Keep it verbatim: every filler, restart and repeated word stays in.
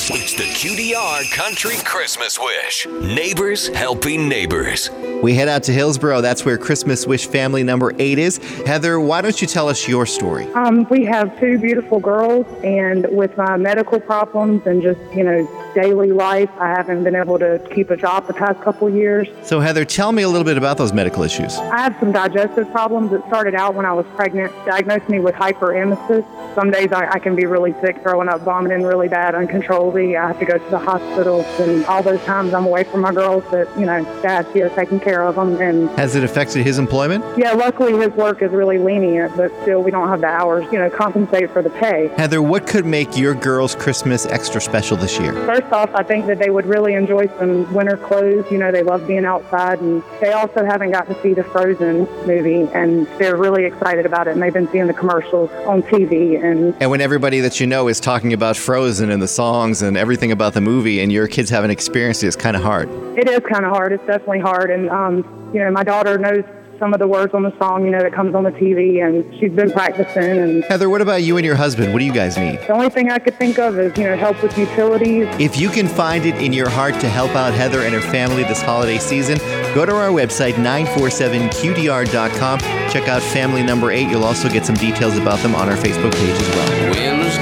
It's the Q D R Country Christmas Wish. Neighbors helping neighbors. We head out to Hillsboro. That's where Christmas Wish family number eight is. Heather, why don't you tell us your story? Um, we have two beautiful girls, and with my medical problems and just, you know, daily life, I haven't been able to keep a job the past couple years. So, Heather, tell me a little bit about those medical issues. I have some digestive problems that started out when I was pregnant, diagnosed me with hyperemesis. Some days I, I can be really sick, throwing up, vomiting really bad, uncontrollably. I have to go to the hospital, and all those times I'm away from my girls that, you know, Dad's here taking care of them. And has it affected his employment? Yeah, luckily his work is really lenient, but still we don't have the hours, you know, compensate for the pay. Heather, what could make your girls' Christmas extra special this year? First off, I think that they would really enjoy some winter clothes. You know, they love being outside, and they also haven't got to see the Frozen movie, and they're really excited about it, and they've been seeing the commercials on T V. And, and when everybody that you know is talking about Frozen and the songs and everything about the movie, and your kids haven't experienced it, it's kind of hard. It is kind of hard. It's definitely hard. And, um, you know, my daughter knows some of the words on the song, you know, that comes on the T V, and she's been practicing. And Heather, what about you and your husband? What do you guys need? The only thing I could think of is, you know, help with utilities. If you can find it in your heart to help out Heather and her family this holiday season, go to our website, nine four seven Q D R dot com. Check out family number eight. You'll also get some details about them on our Facebook page as well.